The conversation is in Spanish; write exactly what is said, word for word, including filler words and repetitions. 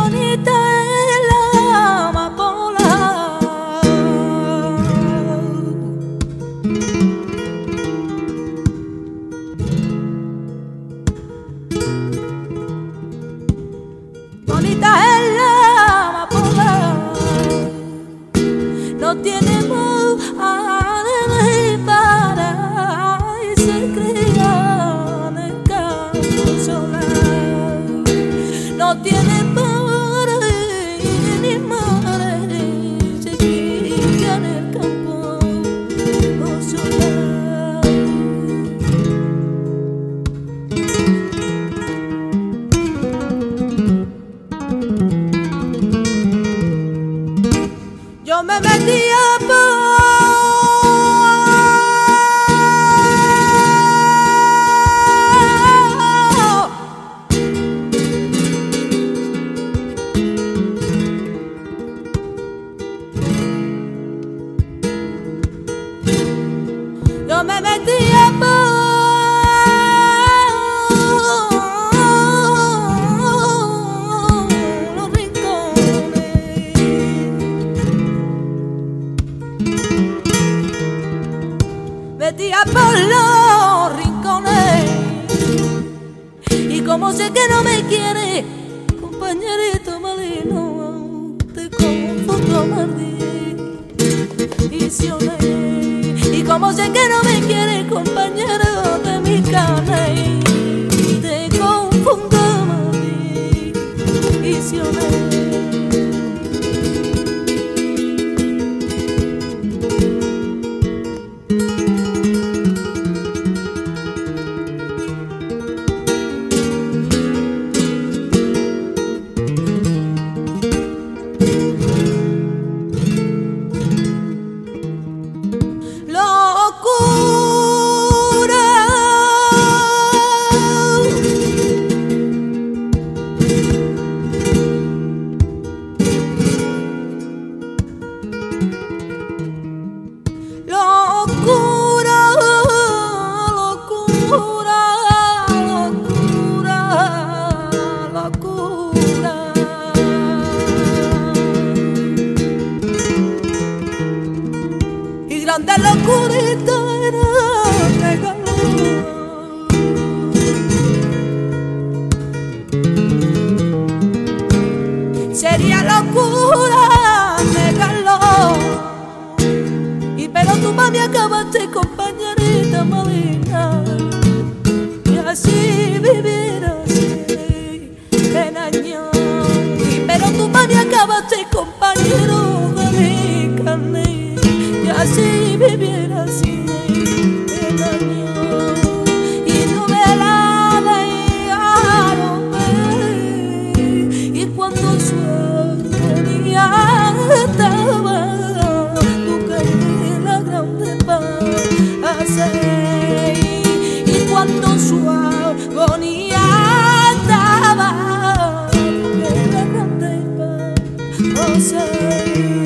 bonita es la amapola. Bonita es la amapola, no tiene madre para y se cría en el campo solar. No tiene padre ni madre, se cría en el campo solar. Yo me metía por Yo me metía por los rincones, metía por los rincones, y como sé que no me quiere, compañerito marino, te confundo maldiciones. Y como sé que no me quiere, compañero de mi carne, te confundo maldiciones. Grande locurita era regalo, sería locura regalo, y pero tú mami acabaste, compañerita marina, y así vivir así en años, y pero tú mami acabaste, compañero de mi carne, y así vivir así en años, y no me la dejaron ver, y cuando su agonía estaba, tú caí la grande paz, y cuando su agonía estaba, tú caí la grande paz.